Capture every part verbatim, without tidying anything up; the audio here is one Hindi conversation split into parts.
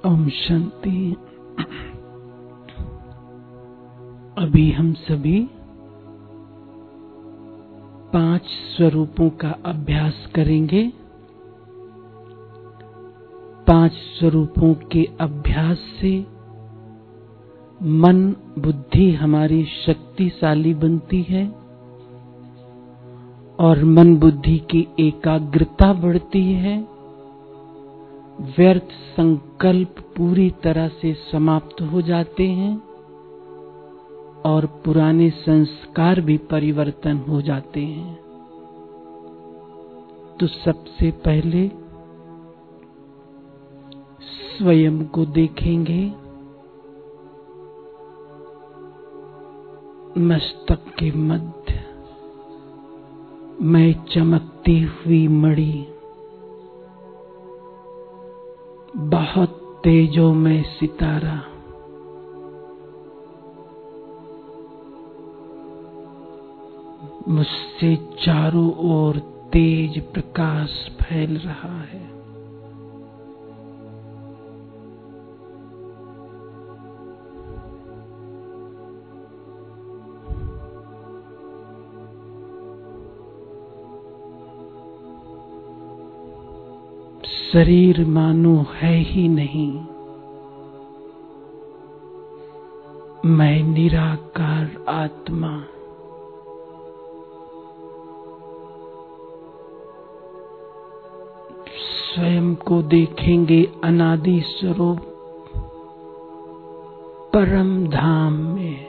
ओम शांति। अभी हम सभी पांच स्वरूपों का अभ्यास करेंगे। पांच स्वरूपों के अभ्यास से मन बुद्धि हमारी शक्तिशाली बनती है और मन बुद्धि की एकाग्रता बढ़ती है। व्यर्थ संकल्प पूरी तरह से समाप्त हो जाते हैं और पुराने संस्कार भी परिवर्तन हो जाते हैं। तो सबसे पहले स्वयं को देखेंगे। मस्तक के मध्य मैं चमकती हुई मणि, बहुत तेजोमय सितारा, मुझसे चारों ओर तेज प्रकाश फैल रहा है। शरीर मानो है ही नहीं, मैं निराकार आत्मा। स्वयं को देखेंगे अनादि स्वरूप परम धाम में,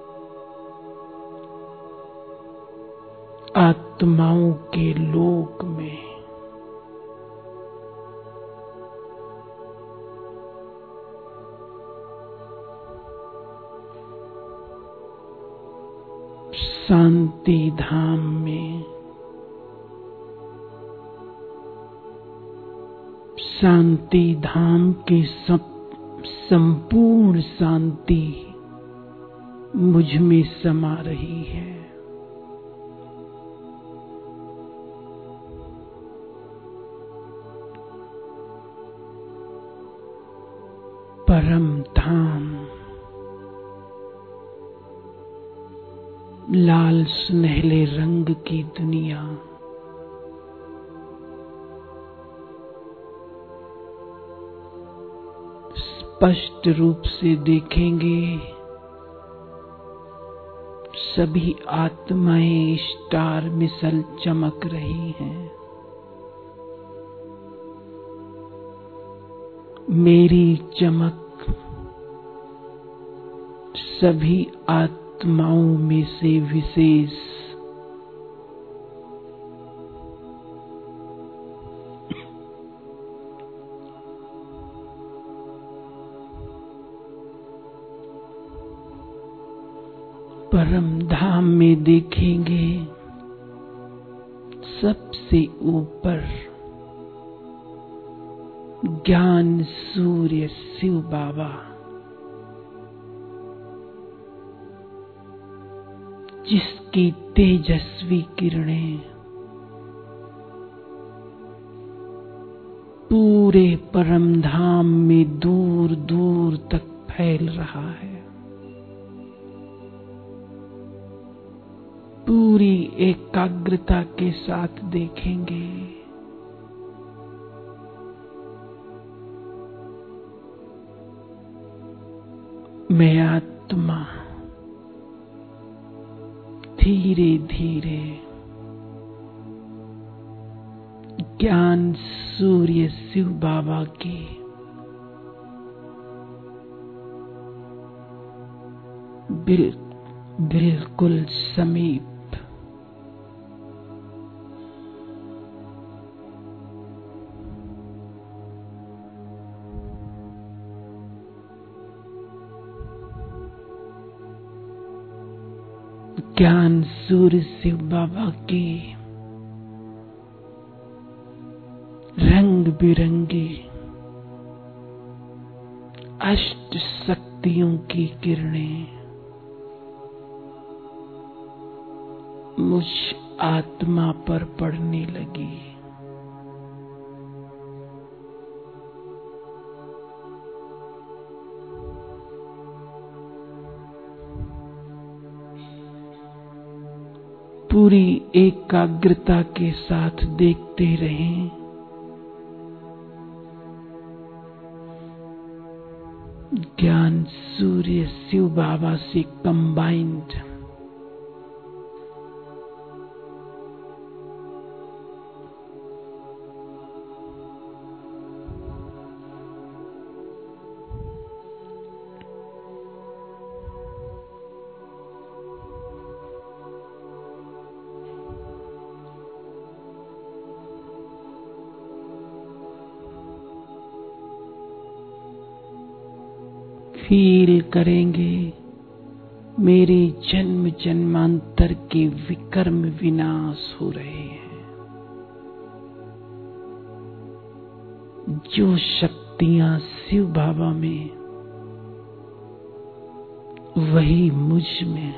आत्माओं के लोक में। शांति धाम में, शांति धाम की सब संपूर्ण शांति मुझ में समा रही है। परम धाम, लाल सुनहले रंग की दुनिया, स्पष्ट रूप से देखेंगे सभी आत्माएं स्टार मिसल चमक रही हैं। मेरी चमक सभी आत्माओं में से विशेष। परम धाम में देखेंगे सबसे ऊपर ज्ञान सूर्य शिव बाबा, जिसकी तेजस्वी किरणें पूरे परम धाम में दूर दूर तक फैल रहा है। पूरी एकाग्रता के साथ देखेंगे। मैं आत्मा धीरे धीरे ज्ञान सूर्य शिव बाबा की बिल, बिल्कुल समीप ज्ञान सूर्य शिव बाबा की रंग बिरंगी अष्ट शक्तियों की किरणें मुझ आत्मा पर पड़ने लगी। पूरी एकाग्रता के साथ देखते रहें। ज्ञान सूर्य शिव बाबा से कंबाइंड, फील करेंगे मेरे जन्म जन्मांतर के विकर्म विनाश हो रहे हैं। जो शक्तियां शिव बाबा में, वही मुझ में।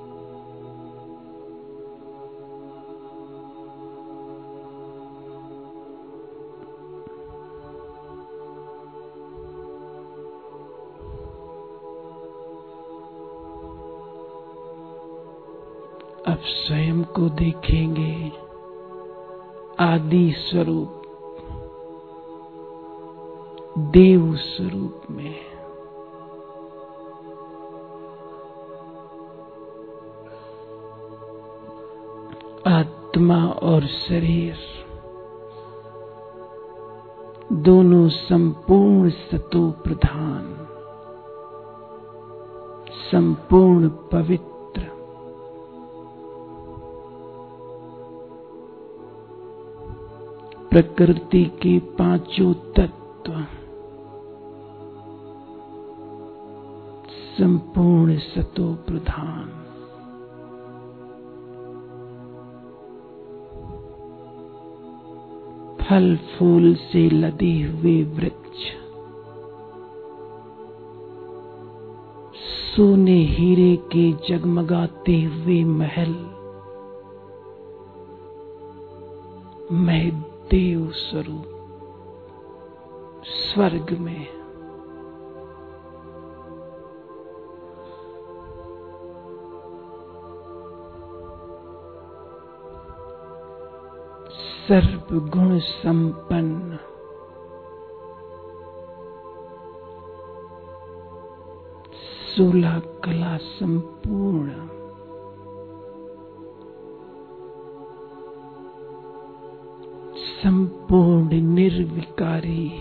अब स्वयं को देखेंगे आदि स्वरूप, देव स्वरूप में। आत्मा और शरीर दोनों संपूर्ण सतो प्रधान, संपूर्ण पवित्र, प्रकृति के पांचों तत्व संपूर्ण सतो प्रधान। फल फूल से लदे हुए वृक्ष, सोने हीरे के जगमगाते हुए महल, मैं देव स्वरूप स्वर्ग में। सर्वगुण संपन्न, सोलह कला संपूर्ण, संपूर्ण निर्विकारी,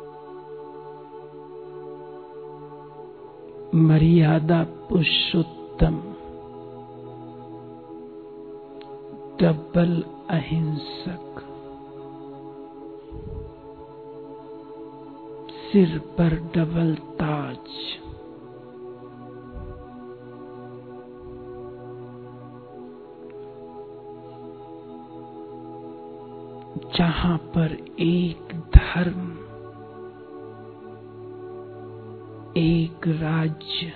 मर्यादा पुरुषोत्तम, डबल अहिंसक, सिर पर डबल ताज, जहां पर एक धर्म, एक राज्य,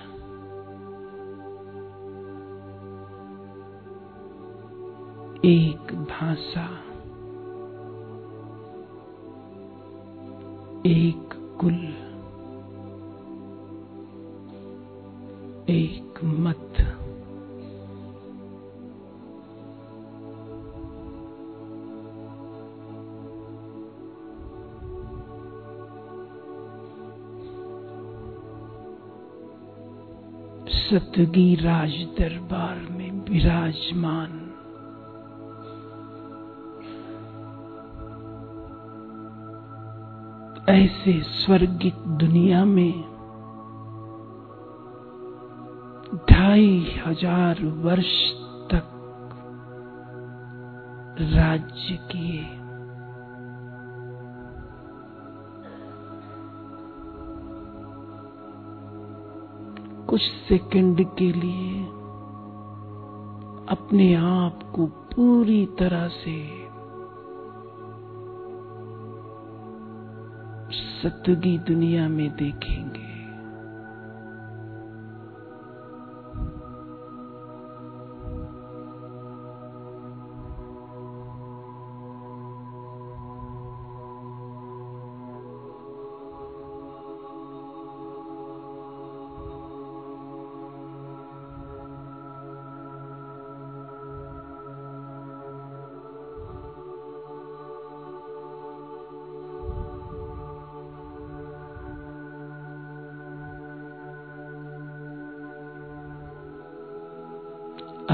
एक भाषा, एक कुल, एक मत, सतगी राज दरबार में विराजमान, ऐसे स्वर्गिक दुनिया में ढाई हजार वर्ष तक राज्य किए। कुछ सेकंड के लिए अपने आप को पूरी तरह से सतगी दुनिया में देखेंगे।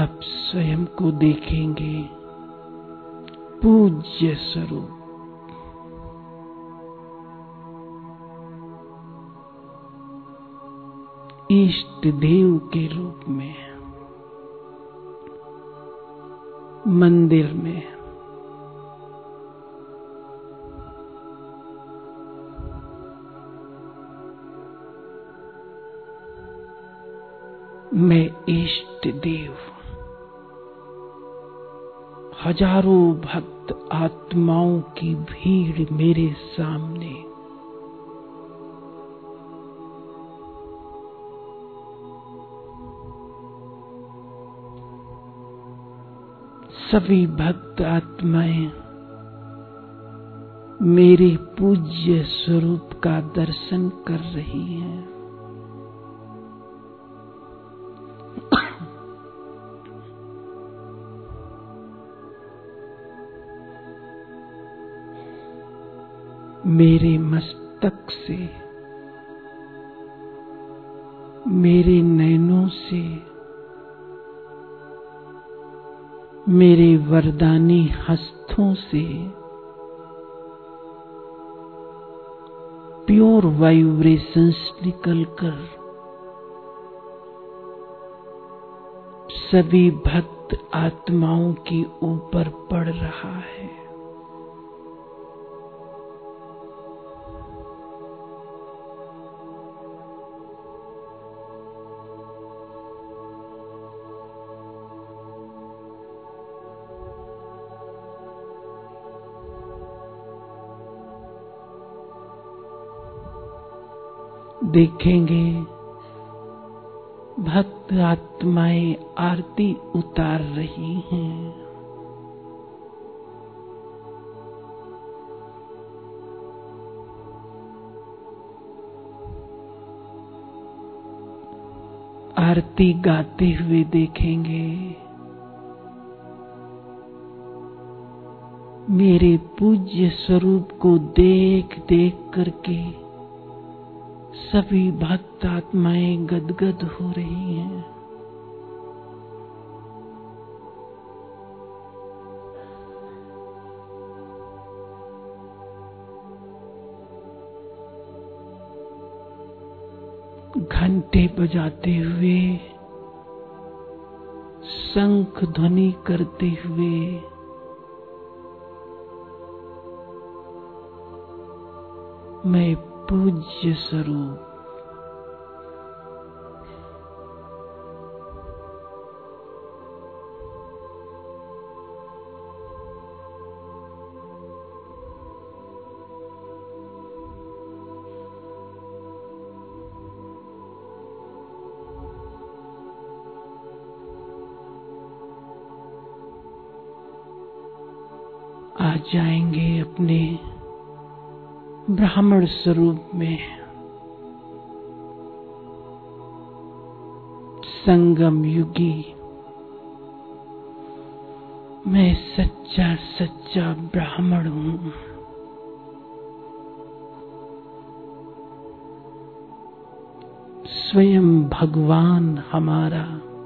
अब स्वयं को देखेंगे पूज्य स्वरूप। इष्ट देव के रूप में मंदिर में मैं इष्ट देव, हजारों भक्त आत्माओं की भीड़ मेरे सामने, सभी भक्त आत्माएं मेरे पूज्य स्वरूप का दर्शन कर रही हैं। मेरे मस्तक से, मेरे नयनों से, मेरे वरदानी हस्तों से प्योर वाइब्रेशंस निकलकर सभी भक्त आत्माओं के ऊपर पड़ रहा है। देखेंगे भक्त आत्माएं आरती उतार रही हैं। आरती गाते हुए देखेंगे मेरे पूज्य स्वरूप को देख देख करके सभी भक्त आत्माएं गदगद हो रही हैं। घंटे बजाते हुए, शंख ध्वनि करते हुए मैं पूज्य स्वरूप आ जाएंगे अपने ब्राह्मण स्वरूप में। संगम युगी मैं सच्चा सच्चा ब्राह्मण हूँ। स्वयं भगवान हमारा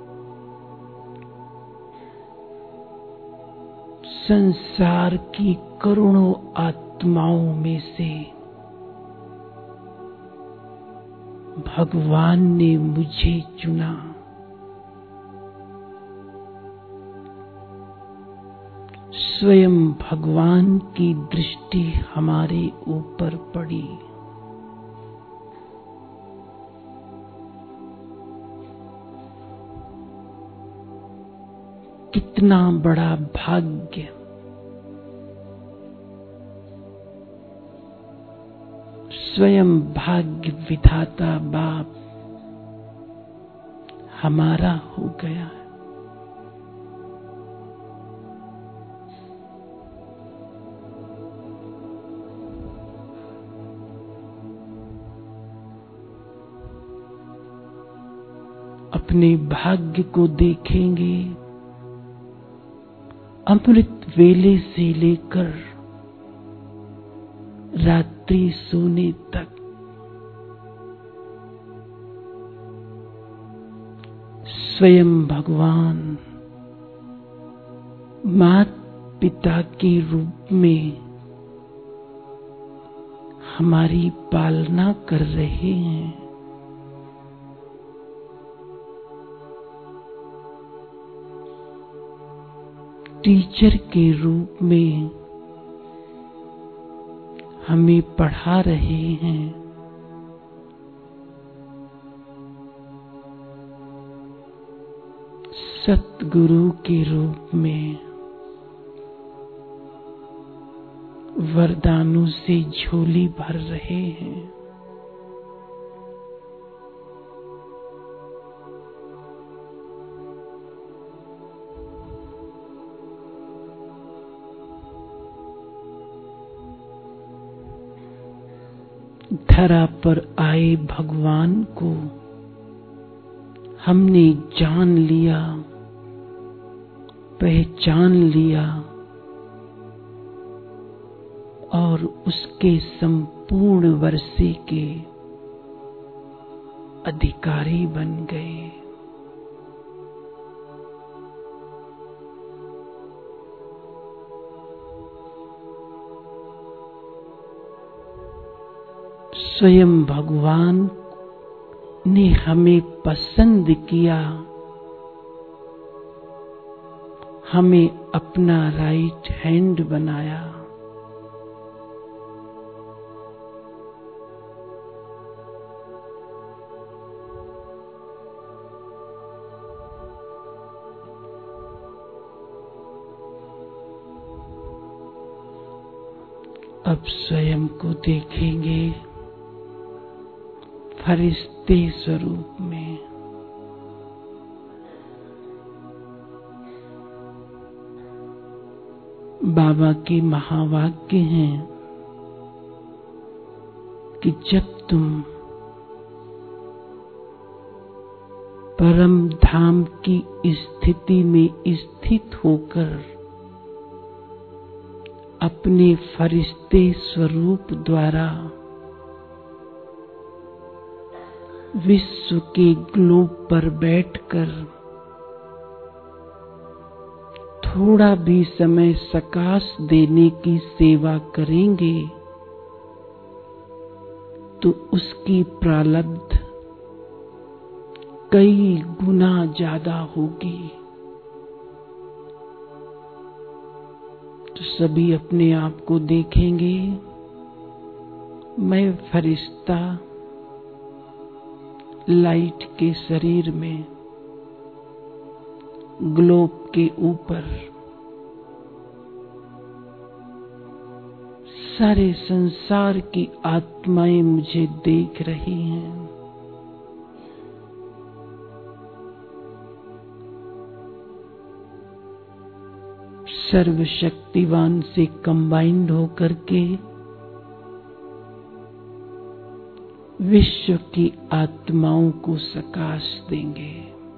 संसार की करोड़ों आत्माओं में से भगवान ने मुझे चुना। स्वयं भगवान की दृष्टि हमारे ऊपर पड़ी। कितना बड़ा भाग्य, स्वयं भाग्य विधाता बाप हमारा हो गया। अपने भाग्य को देखेंगे अमृत वेले से लेकर रात्रि सोने तक। स्वयं भगवान माता पिता के रूप में हमारी पालना कर रहे हैं। टीचर के रूप में हमें पढ़ा रहे हैं। सतगुरु के रूप में वरदानों से झोली भर रहे हैं। धरा पर आए भगवान को हमने जान लिया, पहचान लिया और उसके संपूर्ण वर्षे के अधिकारी बन गए। स्वयं भगवान ने हमें पसंद किया, हमें अपना राइट हैंड बनाया। अब स्वयं को देखेंगे फरिश्ते स्वरूप में। बाबा के महावाक्य हैं कि जब तुम परम धाम की स्थिति में स्थित होकर अपने फरिश्ते स्वरूप द्वारा विश्व के ग्लोब पर बैठकर थोड़ा भी समय सकाश देने की सेवा करेंगे तो उसकी प्रारब्ध कई गुना ज्यादा होगी। तो सभी अपने आप को देखेंगे, मैं फरिश्ता लाइट के शरीर में ग्लोब के ऊपर, सारे संसार की आत्माएं मुझे देख रही हैं। सर्वशक्तिवान से कंबाइंड होकर के विश्व की आत्माओं को सकाश देंगे।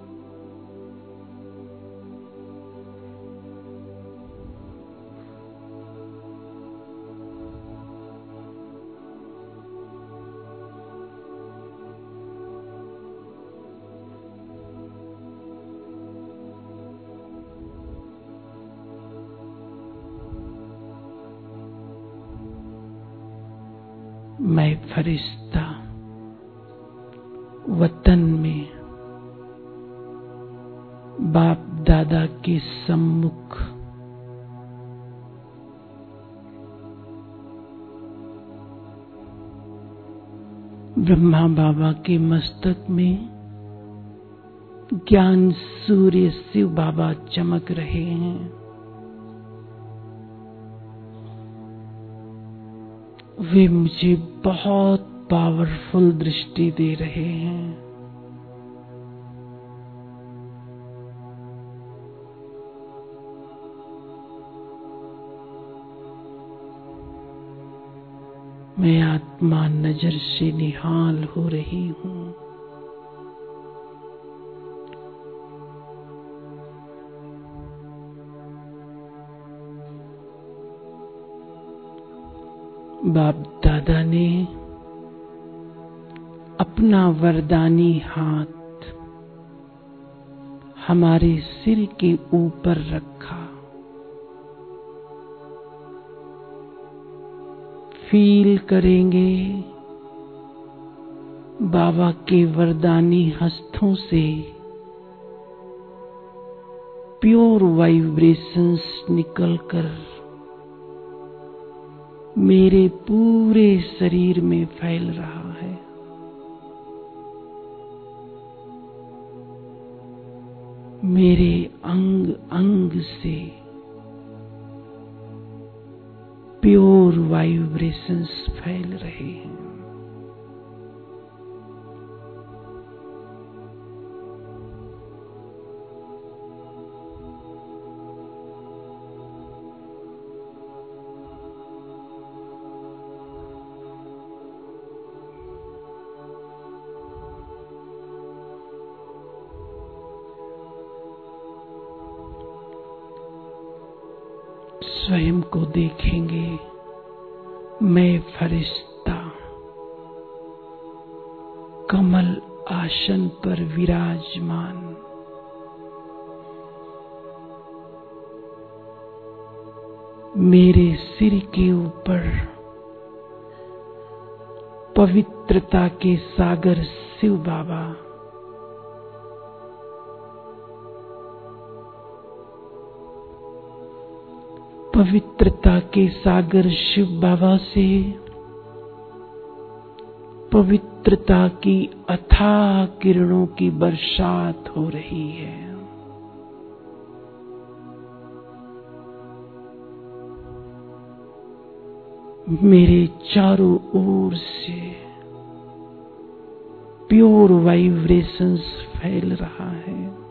मैं फरिश्ता वतन में बाप दादा के सम्मुख ब्रह्मा बाबा के मस्तक में ज्ञान सूर्य शिव बाबा चमक रहे हैं। वे मुझे बहुत पावरफुल दृष्टि दे रहे हैं। मैं आत्मा नजर से निहाल हो रही हूँ। बाप दादा ने अपना वरदानी हाथ हमारे सिर के ऊपर रखा। फील करेंगे बाबा के वरदानी हस्तों से प्योर वाइब्रेशंस निकलकर मेरे पूरे शरीर में फैल रहा है। मेरे अंग अंग से प्योर वाइब्रेशंस फैल रहे हैं। स्वयं को देखेंगे मैं फरिश्ता कमल आसन पर विराजमान, मेरे सिर के ऊपर पवित्रता के सागर शिव बाबा, पवित्रता के सागर शिव बाबा से पवित्रता की अथाह किरणों की बरसात हो रही है। मेरे चारों ओर से प्योर वाइब्रेशंस फैल रहा है।